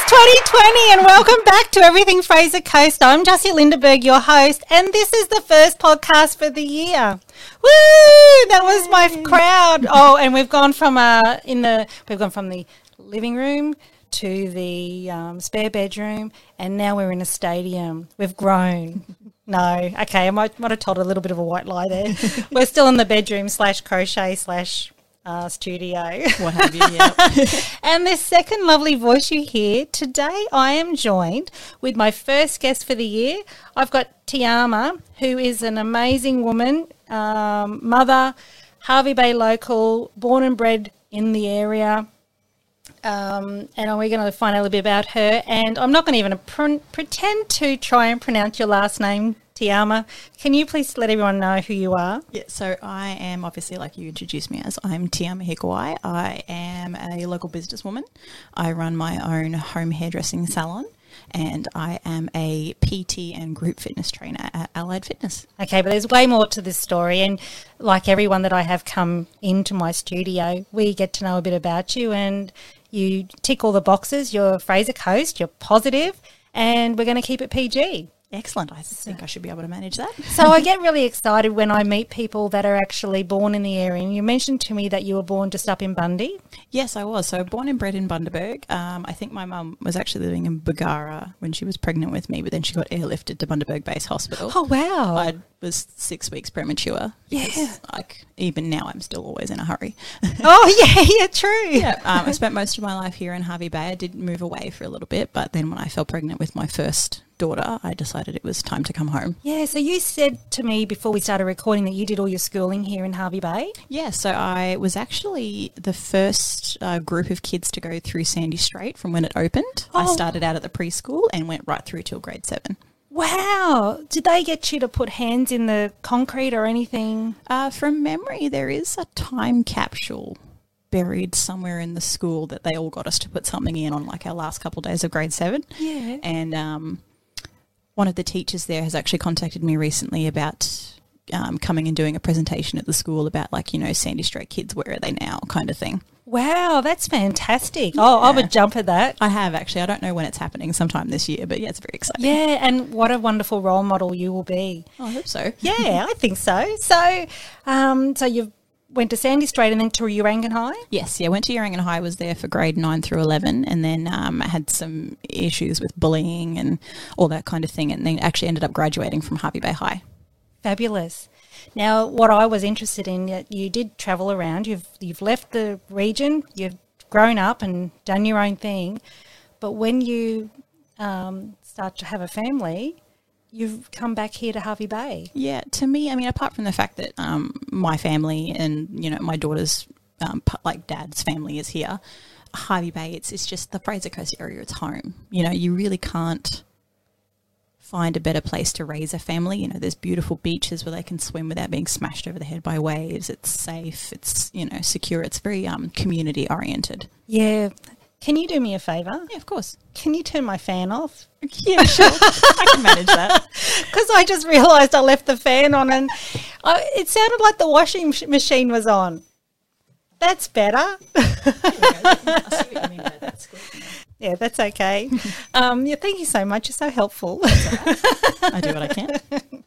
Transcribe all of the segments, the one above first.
2020 and welcome back to Everything Fraser Coast. I'm Jessie Lindeberg, your host, and this is the first podcast for the year. Woo! That was my crowd. Oh, and we've gone from the living room to the spare bedroom, and now we're in a stadium. We've grown. No, okay, I might have told a little bit of a white lie there. We're still in the bedroom / crochet / studio. What have you, yeah. And this second lovely voice you hear, today I am joined with my first guest for the year. I've got Tiama, who is an amazing woman, mother, Hervey Bay local, born and bred in the area. And we're going to find out a little bit about her. And I'm not going to even pretend to try and pronounce your last name, Tiama. Can you please let everyone know who you are? Yeah, so I am obviously, like you introduced me as, I'm Tiama Hikuai. I am a local businesswoman. I run my own home hairdressing salon, and I am a PT and group fitness trainer at Allied Fitness. Okay, but there's way more to this story, and like everyone that I have come into my studio, we get to know a bit about you, and you tick all the boxes. You're Fraser Coast, you're positive, and we're going to keep it PG. Excellent. I think I should be able to manage that. So I get really excited when I meet people that are actually born in the area. And you mentioned to me that you were born just up in Bundy. Yes, I was. So born and bred in Bundaberg. I think my mum was actually living in Bargara when she was pregnant with me, but then she got airlifted to Bundaberg Base Hospital. Oh, wow. I was 6 weeks premature. Because, even now I'm still always in a hurry. Oh, yeah, true. Yeah, I spent most of my life here in Hervey Bay. I did move away for a little bit, but then when I fell pregnant with my first daughter, I decided it was time to come home. Yeah, so you said to me before we started recording that you did all your schooling here in Hervey Bay. Yeah, so I was actually the first group of kids to go through Sandy Strait from when it opened. I started out at the preschool and went right through till grade 7. Wow. Did they get you to put hands in the concrete or anything? From memory, there is a time capsule buried somewhere in the school that they all got us to put something in on, like our last couple of days of grade 7. Yeah. And one of the teachers there has actually contacted me recently about coming and doing a presentation at the school about, like, you know, Sandy Strait kids, where are they now kind of thing. Wow, that's fantastic. Yeah. Oh, I would jump at that. I have, actually. I don't know when it's happening, sometime this year, but yeah, it's very exciting. Yeah, and what a wonderful role model you will be. Oh, I hope so. Yeah, I think so. So you went to Sandy Strait and then to Urangan High? Yes, yeah, went to Urangan High, was there for grade 9 through 11, and then I had some issues with bullying and all that kind of thing, and then actually ended up graduating from Hervey Bay High. Fabulous. Now, what I was interested in, you did travel around. You've left the region. You've grown up and done your own thing. But when you start to have a family, you've come back here to Hervey Bay. Yeah, to me, I mean, apart from the fact that my family and, you know, my daughter's, dad's family is here, Hervey Bay, it's just the Fraser Coast area, it's home. You know, you really can't find a better place to raise a family. You know, there's beautiful beaches where they can swim without being smashed over the head by waves. It's safe. It's, you know, secure. It's very community oriented. Yeah. Can you do me a favour? Yeah, of course. Can you turn my fan off? Yeah, sure. I can manage that. Because I just realised I left the fan on and it sounded like the washing machine was on. That's better. I see what you mean by that. Squeaking. Yeah, that's okay. Thank you so much. You're so helpful. I do what I can.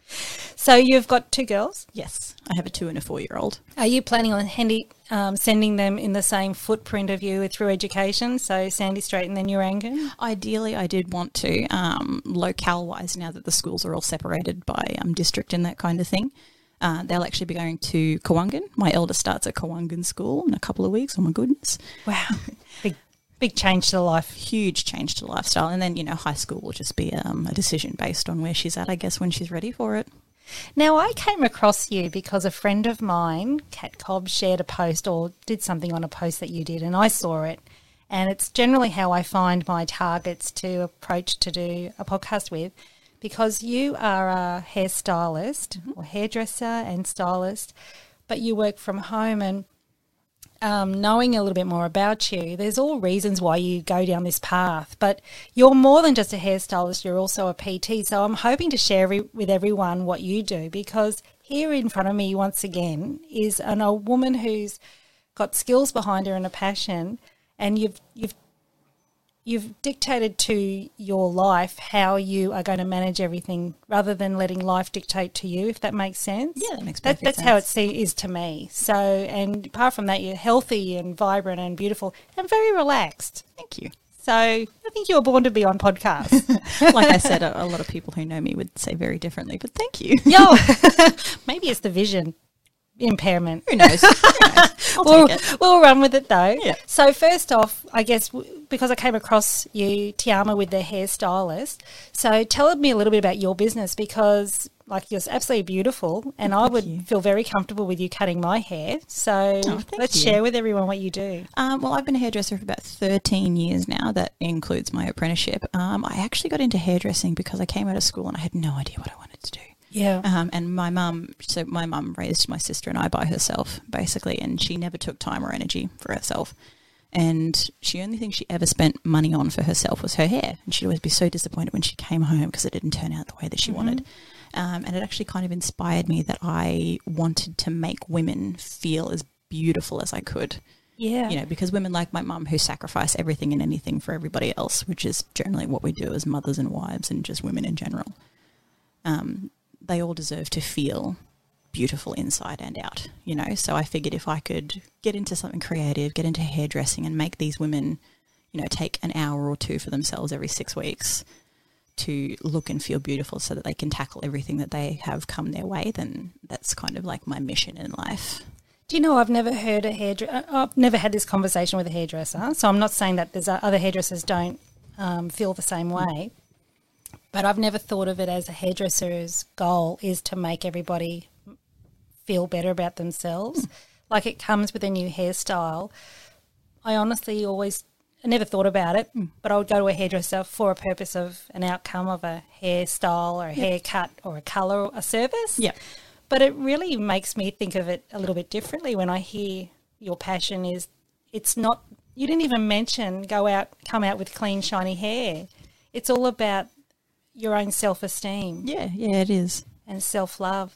So you've got 2 girls? Yes, I have a 2 and a 4-year-old. Are you planning on sending them in the same footprint of you through education, so Sandy Strait and then Urangan? Ideally, I did want to, locale-wise, now that the schools are all separated by district and that kind of thing. They'll actually be going to Kawungan. My eldest starts at Kawungan School in a couple of weeks. Oh, my goodness. Wow. Big change to the life. Huge change to the lifestyle. And then, you know, high school will just be a decision based on where she's at, I guess, when she's ready for it. Now, I came across you because a friend of mine, Kat Cobb, shared a post or did something on a post that you did, and I saw it. And it's generally how I find my targets to approach to do a podcast with, because you are a hairstylist or hairdresser and stylist, but you work from home. And knowing a little bit more about you, there's all reasons why you go down this path, but you're more than just a hairstylist, you're also a PT. So I'm hoping to share with everyone what you do, because here in front of me once again is a woman who's got skills behind her and a passion, and you've you've dictated to your life how you are going to manage everything rather than letting life dictate to you, if that makes sense. Yeah, that makes perfect That's sense. how it is to me. So, and apart from that, you're healthy and vibrant and beautiful and very relaxed. Thank you. So I think you were born to be on podcasts. Like I said, a lot of people who know me would say very differently, but thank you. Yo, maybe it's the vision impairment. Who knows? I'll take it. We'll run with it though. Yeah. So first off, I guess because I came across you, Tiama, with the hairstylist. So tell me a little bit about your business, because like you're absolutely beautiful, and I would feel very comfortable with you cutting my hair. So let's share with everyone what you do. Well, I've been a hairdresser for about 13 years now. That includes my apprenticeship. I actually got into hairdressing because I came out of school and I had no idea what I wanted to do. Yeah. And my mum raised my sister and I by herself, basically, and she never took time or energy for herself. And the only thing she ever spent money on for herself was her hair. And she'd always be so disappointed when she came home because it didn't turn out the way that she wanted. And it actually kind of inspired me that I wanted to make women feel as beautiful as I could. Yeah. You know, because women like my mum who sacrifice everything and anything for everybody else, which is generally what we do as mothers and wives and just women in general. They all deserve to feel beautiful inside and out, you know. So I figured if I could get into something creative, get into hairdressing and make these women, you know, take an hour or two for themselves every 6 weeks to look and feel beautiful so that they can tackle everything that they have come their way, then that's kind of like my mission in life. Do you know, I've never heard I've never had this conversation with a hairdresser, so I'm not saying that there's other hairdressers don't feel the same way. But I've never thought of it as a hairdresser's goal is to make everybody feel better about themselves. Like it comes with a new hairstyle. I honestly I never thought about it, but I would go to a hairdresser for a purpose of an outcome of a hairstyle or a haircut or a colour or a service. Yeah. But it really makes me think of it a little bit differently when I hear your passion is it's not, you didn't even mention come out with clean, shiny hair. It's all about your own self-esteem. Yeah, it is. And self-love.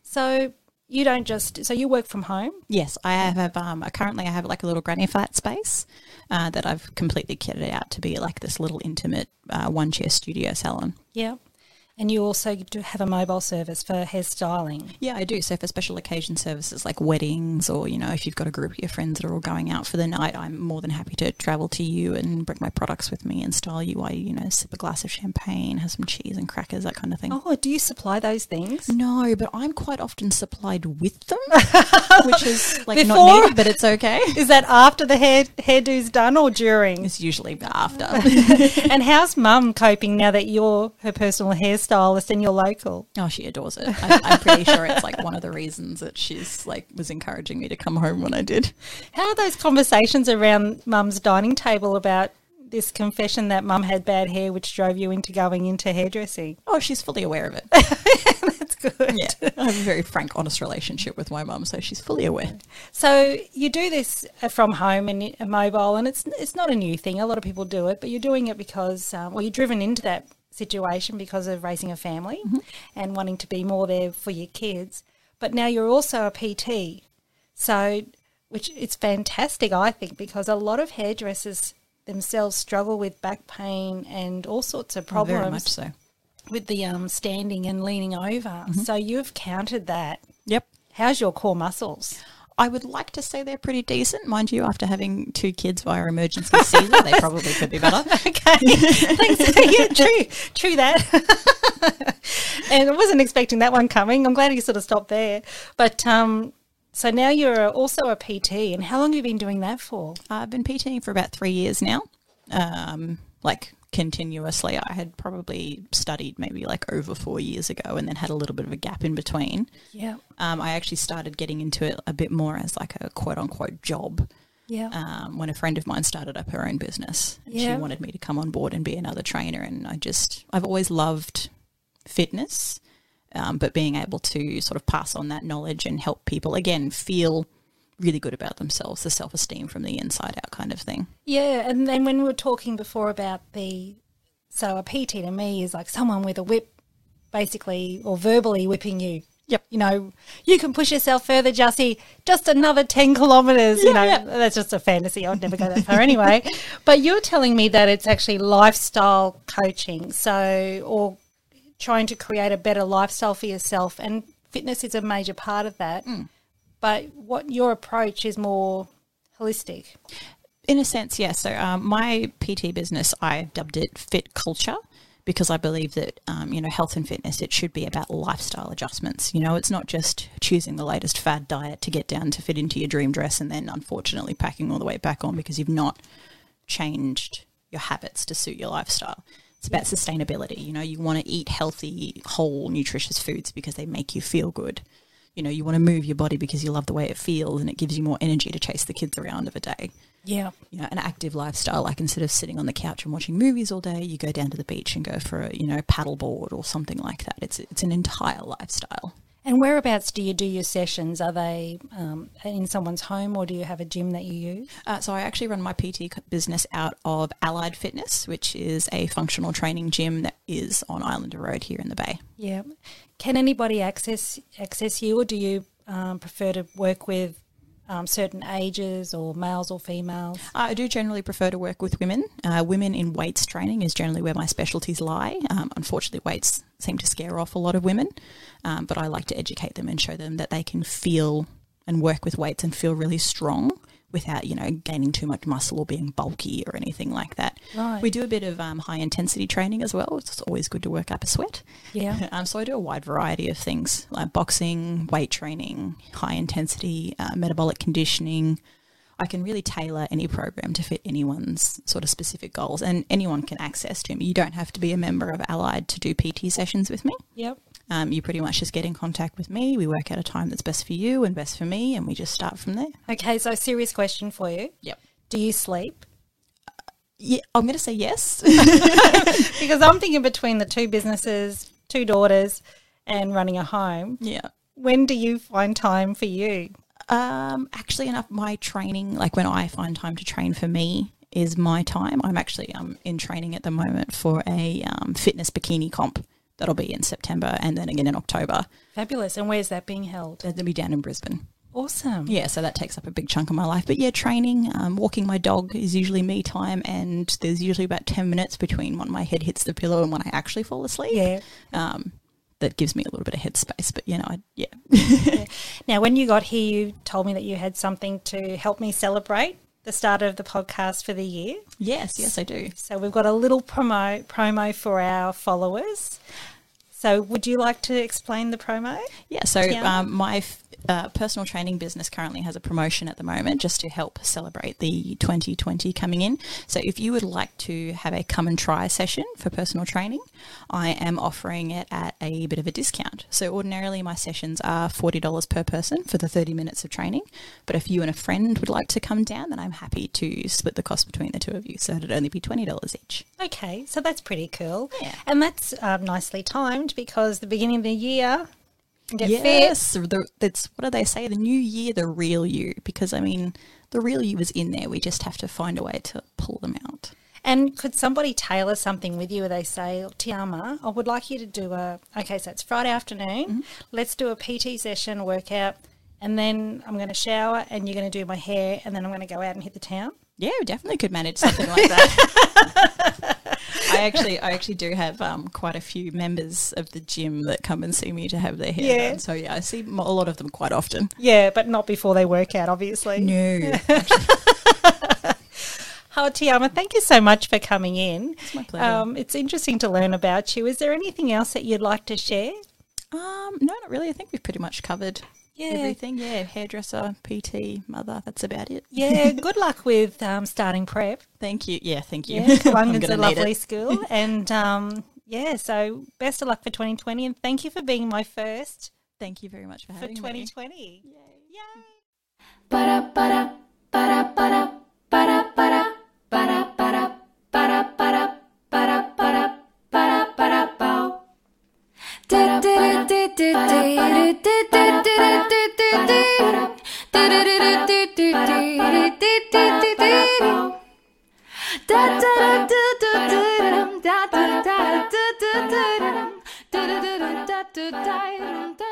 So you don't so you work from home? Yes, I have currently I have like a little granny flat space that I've completely kitted out to be like this little intimate one-chair studio salon. Yeah. And you also do have a mobile service for hairstyling. Yeah, I do. So for special occasion services like weddings or, you know, if you've got a group of your friends that are all going out for the night, I'm more than happy to travel to you and bring my products with me and style you while you, you know, sip a glass of champagne, have some cheese and crackers, that kind of thing. Oh, do you supply those things? No, but I'm quite often supplied with them, which is like not needed, but it's okay. Is that after the hairdo's done or during? It's usually after. And how's Mum coping now that you're her personal hairstylist and you're local? Oh, she adores it. I'm pretty sure it's like one of the reasons that she's like was encouraging me to come home when I did. How are those conversations around Mum's dining table about this confession that Mum had bad hair, which drove you into going into hairdressing? Oh, she's fully aware of it. That's good. Yeah, I have a very frank, honest relationship with my mum, so she's fully aware. So you do this from home and mobile, and it's not a new thing. A lot of people do it, but you're doing it because, you're driven into that situation because of raising a family and wanting to be more there for your kids. But now you're also a PT, so which it's fantastic, I think, because a lot of hairdressers themselves struggle with back pain and all sorts of problems. Very much so. With the standing and leaning over. So you've countered that. Yep. How's your core muscles? I would like to say they're pretty decent. Mind you, after having 2 kids via emergency Caesar, they probably could be better. Okay. Thanks. Yeah, true that. And I wasn't expecting that one coming. I'm glad you sort of stopped there. But so now you're also a PT, and how long have you been doing that for? I've been PTing for about 3 years now, like continuously. I had probably studied maybe like over 4 years ago and then had a little bit of a gap in between. Yeah. I actually started getting into it a bit more as like a quote-unquote job. Yeah. When a friend of mine started up her own business. Yeah. She wanted me to come on board and be another trainer, and I've always loved fitness, but being able to sort of pass on that knowledge and help people, again, feel really good about themselves, the self-esteem from the inside out kind of thing. Yeah, and then when we were talking before about so a PT to me is like someone with a whip basically or verbally whipping you Yep. You know, you can push yourself further, Jussie, just another 10 kilometres. That's just a fantasy. I would never go that far anyway. But you're telling me that it's actually lifestyle coaching, or trying to create a better lifestyle for yourself, and fitness is a major part of that. But what your approach is more holistic. In a sense, yes. So my PT business, I dubbed it Fit Culture, because I believe that, health and fitness, it should be about lifestyle adjustments. You know, it's not just choosing the latest fad diet to get down to fit into your dream dress and then unfortunately packing all the weight back on because you've not changed your habits to suit your lifestyle. It's about sustainability. You know, you want to eat healthy, whole, nutritious foods because they make you feel good. You know, you want to move your body because you love the way it feels and it gives you more energy to chase the kids around of a day. Yeah. You know, an active lifestyle, like instead of sitting on the couch and watching movies all day, you go down to the beach and go for a, paddleboard or something like that. It's an entire lifestyle. And whereabouts do you do your sessions? Are they in someone's home, or do you have a gym that you use? So I actually run my PT business out of Allied Fitness, which is a functional training gym that is on Islander Road here in the Bay. Yeah. Can anybody access you, or do you prefer to work with certain ages, or males or females? I do generally prefer to work with women. Women in weights training is generally where my specialties lie. Unfortunately, weights seem to scare off a lot of women, but I like to educate them and show them that they can feel and work with weights and feel really strong without, gaining too much muscle or being bulky or anything like that. Right. We do a bit of high intensity training as well. It's always good to work up a sweat. Yeah. So I do a wide variety of things like boxing, weight training, high intensity, metabolic conditioning. I can really tailor any program to fit anyone's sort of specific goals, and anyone can access to me. You don't have to be a member of Allied to do PT sessions with me. Yep. You pretty much just get in contact with me. We work out a time that's best for you and best for me, and we just start from there. Okay, so serious question for you. Yep. Do you sleep? Yeah, I'm going to say yes. Because I'm thinking between the two businesses, 2 daughters, and running a home. Yeah. When do you find time for you? Actually enough, my training, like when I find time to train for me, is my time. I'm actually in training at the moment for a fitness bikini comp. That'll be in September and then again in October. Fabulous. And where's that being held? That'll be down in Brisbane. Awesome. Yeah, so that takes up a big chunk of my life. But yeah, training, walking my dog is usually me time, and there's usually about 10 minutes between when my head hits the pillow and when I actually fall asleep. Yeah. That gives me a little bit of headspace, but Yeah. Now, when you got here, you told me that you had something to help me celebrate the start of the podcast for the year. Yes, I do. So we've got a little promo for our followers. So would you like to explain the promo? Yeah, so my personal training business currently has a promotion at the moment just to help celebrate the 2020 coming in. So if you would like to have a come and try session for personal training, I am offering it at a bit of a discount. So ordinarily my sessions are $40 per person for the 30 minutes of training. But if you and a friend would like to come down, then I'm happy to split the cost between the two of you. So it'd only be $20 each. Okay, so that's pretty cool. Yeah. And that's nicely timed because the beginning of the year, get yes, fit. That's what do they say? The new year, the real you. Because I mean, the real you is in there. We just have to find a way to pull them out. And could somebody tailor something with you where they say, Tiama, I would like you to do okay, so it's Friday afternoon. Mm-hmm. Let's do a PT session, workout, and then I'm going to shower and you're going to do my hair and then I'm going to go out and hit the town. Yeah, we definitely could manage something like that. I actually do have quite a few members of the gym that come and see me to have their hair done. So yeah, I see a lot of them quite often. Yeah, but not before they work out, obviously. No. Oh, Tiama, thank you so much for coming in. It's my pleasure. It's interesting to learn about you. Is there anything else that you'd like to share? No, not really. I think we've pretty much covered everything. Yeah, hairdresser, PT, mother, that's about it. Yeah, good luck with starting prep. Thank you. Yeah, thank you. Yeah, Wollongon's a lovely school. And so best of luck for 2020 and thank you for being my first. Thank you very much for having me. For 2020. Yay. Ba-da-ba-da, ba-da-ba-da, ba-da-ba-da, ba-da-ba-da, ba-da-ba-da, ba-da-ba-da, ba-da-ba-da-bow. Da